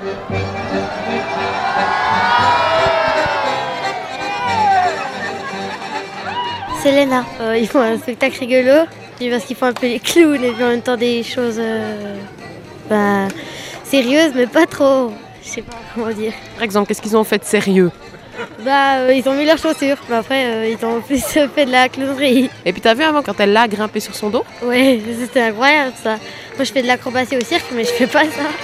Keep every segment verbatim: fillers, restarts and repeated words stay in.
C'est Léna. Euh, ils font un spectacle rigolo, puis parce qu'ils font un peu les clowns et puis en même temps des choses euh, bah, sérieuses, mais pas trop. Je sais pas comment dire. Par exemple, qu'est-ce qu'ils ont fait de sérieux? Bah, euh, ils ont mis leurs chaussures, mais après, euh, ils ont plus fait de la clownerie. Et puis t'as vu avant quand elle l'a grimpé sur son dos? Ouais, c'était incroyable ça. Moi, je fais de l'acrobatie au cirque, mais je fais pas ça.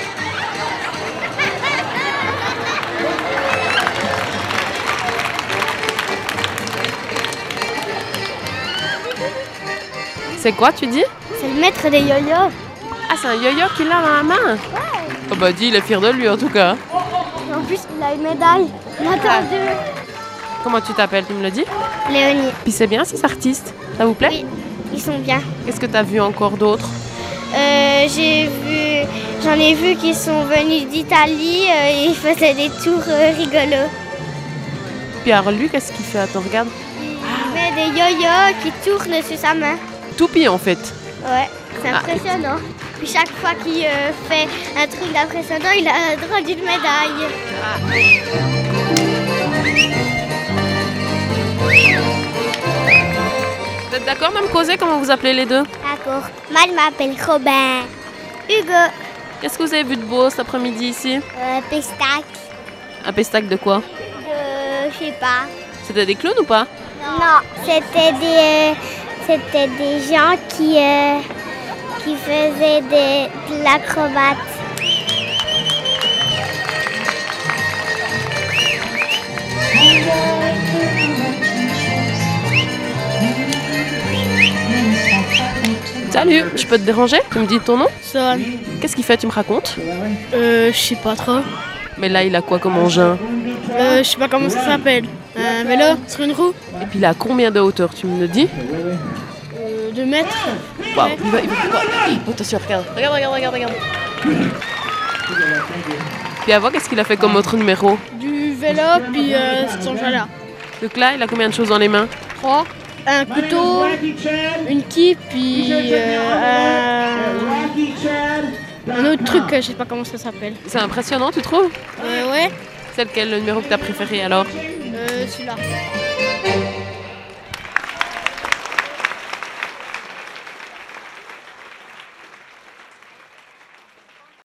C'est quoi, tu dis? C'est le maître des yo-yo. Ah, c'est un yo-yo qu'il a dans la main? Ouais. Oh bah dis, il est fier de lui en tout cas. Et en plus, il a une médaille. Attends, deux. Comment tu t'appelles, tu me le dis? Léonie. Puis c'est bien ces artistes, ça vous plaît? Oui, ils sont bien. Qu'est-ce que t'as vu encore d'autre? Euh, j'ai vu, j'en ai vu qui sont venus d'Italie euh, et ils faisaient des tours euh, rigolos. Puis alors lui, qu'est-ce qu'il fait? Attends, regarde. Il met des yo-yo qui tournent sur sa main. Toupie en fait. Ouais, c'est Ah. impressionnant. Puis chaque fois qu'il euh, fait un truc d'impressionnant, il a le droit d'une médaille. Vous êtes d'accord de me causer comment vous appelez les deux? D'accord. Moi, je m'appelle Robin. Hugo. Qu'est-ce que vous avez vu de beau cet après-midi ici? Euh, Pestac. Un pestac de quoi? De, je sais pas. C'était des clowns ou pas? Non, c'était des, euh, c'était des gens qui, euh, qui faisaient des, de l'acrobate. Salut, je peux te déranger? Tu me dis ton nom? Ça, Qu'est-ce qu'il fait? Tu me racontes? euh, je sais pas trop. Mais là, il a quoi comme engin? Euh, je sais pas comment ça s'appelle. Un vélo sur une roue, Et puis il a combien de hauteur? Tu me le dis? euh, deux mètres. Waouh, il va, il va, oh, attention, regarde, regarde, regarde, regarde, regarde. Puis avant, qu'est-ce qu'il a fait comme autre numéro? Du vélo, puis euh, cet engin-là. Donc là, il a combien de choses dans les mains? Trois. Un couteau, une key, puis euh, un, un autre truc, je sais pas comment ça s'appelle. C'est impressionnant, tu trouves? Euh, ouais, C'est lequel le numéro que t'as préféré alors? euh, celui-là.